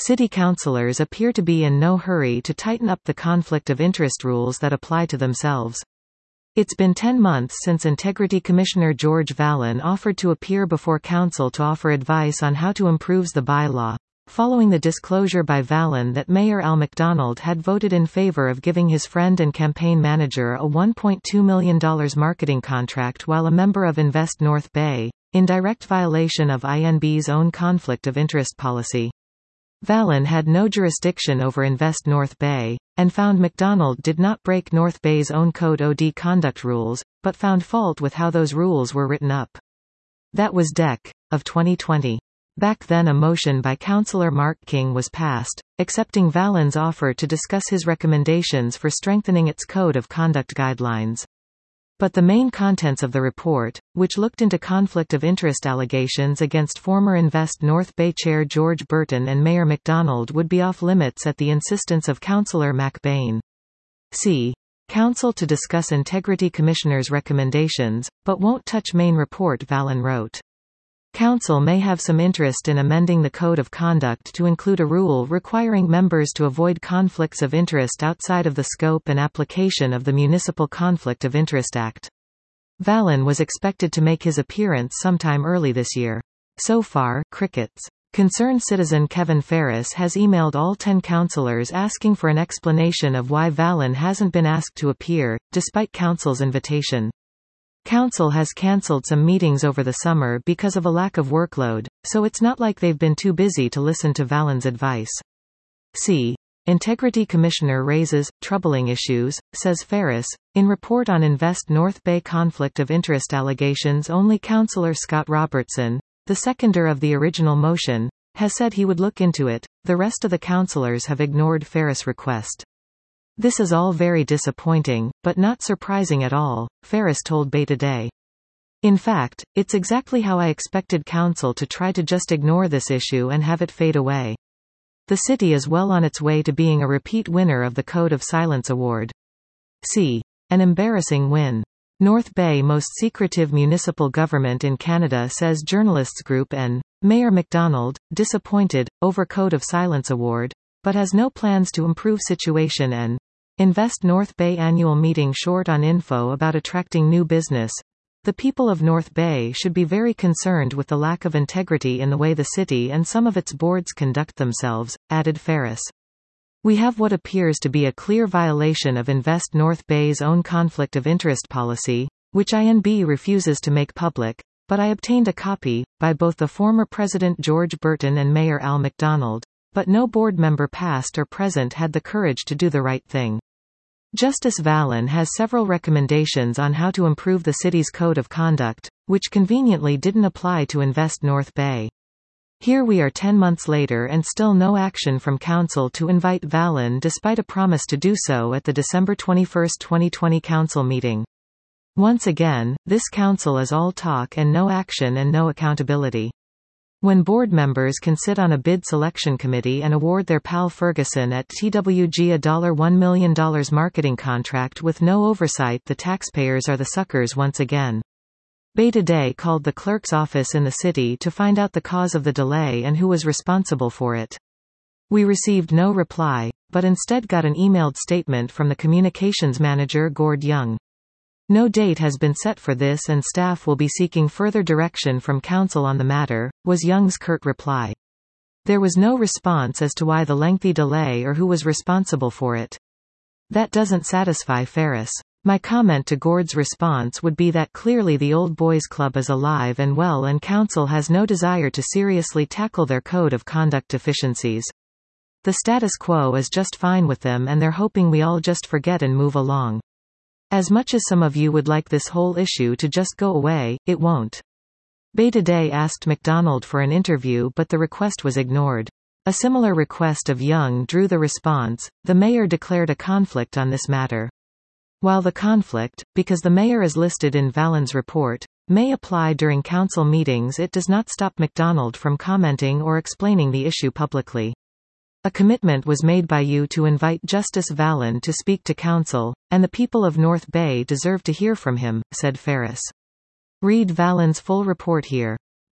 City councillors appear to be in no hurry to tighten up the conflict of interest rules that apply to themselves. It's been 10 months since Integrity Commissioner George Vallon offered to appear before council to offer advice on how to improve the bylaw, following the disclosure by Vallon that Mayor Al McDonald had voted in favour of giving his friend and campaign manager a $1.2 million marketing contract while a member of Invest North Bay, in direct violation of INB's own conflict of interest policy. Vallon had no jurisdiction over Invest North Bay, and found McDonald did not break North Bay's own Code OD conduct rules, but found fault with how those rules were written up. That was Dec. of 2020. Back then a motion by Councillor Mark King was passed, accepting Vallon's offer to discuss his recommendations for strengthening its Code of Conduct guidelines. But the main contents of the report, which looked into conflict of interest allegations against former Invest North Bay Chair George Burton and Mayor McDonald, would be off limits at the insistence of Councillor Mac Bain. C. Council to discuss Integrity Commissioner's recommendations, but won't touch main report, Vallon wrote. Council may have some interest in amending the Code of Conduct to include a rule requiring members to avoid conflicts of interest outside of the scope and application of the Municipal Conflict of Interest Act. Vallon was expected to make his appearance sometime early this year. So far, crickets. Concerned citizen Kevin Ferris has emailed all 10 councillors asking for an explanation of why Vallon hasn't been asked to appear, despite Council's invitation. Council has cancelled some meetings over the summer because of a lack of workload, so it's not like they've been too busy to listen to Vallon's advice. C. Integrity Commissioner raises troubling issues, says Ferris. In report on Invest North Bay conflict of interest allegations, only Councillor Scott Robertson, the seconder of the original motion, has said he would look into it. The rest of the councillors have ignored Ferris' request. This is all very disappointing, but not surprising at all, Ferris told Bay Today. In fact, it's exactly how I expected council to try to just ignore this issue and have it fade away. The city is well on its way to being a repeat winner of the Code of Silence Award. C. An embarrassing win. North Bay most secretive municipal government in Canada, says journalists group N. Mayor McDonald, disappointed, over Code of Silence Award, but has no plans to improve situation. And Invest North Bay annual meeting short on info about attracting new business. The people of North Bay should be very concerned with the lack of integrity in the way the city and some of its boards conduct themselves, added Ferris. We have what appears to be a clear violation of Invest North Bay's own conflict of interest policy, which INB refuses to make public, but I obtained a copy, by both the former President George Burton and Mayor Al McDonald. But no board member past or present had the courage to do the right thing. Justice Vallon has several recommendations on how to improve the city's code of conduct, which conveniently didn't apply to Invest North Bay. Here we are 10 months later and still no action from council to invite Vallon despite a promise to do so at the December 21, 2020 council meeting. Once again, this council is all talk and no action and no accountability. When board members can sit on a bid selection committee and award their pal Ferguson at TWG a $1 million marketing contract with no oversight, the taxpayers are the suckers once again. Bay Today called the clerk's office in the city to find out the cause of the delay and who was responsible for it. We received no reply, but instead got an emailed statement from the communications manager Gord Young. No date has been set for this and staff will be seeking further direction from council on the matter, was Young's curt reply. There was no response as to why the lengthy delay or who was responsible for it. That doesn't satisfy Ferris. My comment to Gord's response would be that clearly the Old Boys Club is alive and well and council has no desire to seriously tackle their code of conduct deficiencies. The status quo is just fine with them and they're hoping we all just forget and move along. As much as some of you would like this whole issue to just go away, it won't. Bay Today asked McDonald for an interview but the request was ignored. A similar request of Young drew the response. The mayor declared a conflict on this matter. While the conflict, because the mayor is listed in Vallon's report, may apply during council meetings, it does not stop McDonald from commenting or explaining the issue publicly. A commitment was made by you to invite Justice Vallon to speak to council, and the people of North Bay deserve to hear from him, said Ferris. Read Vallon's full report here.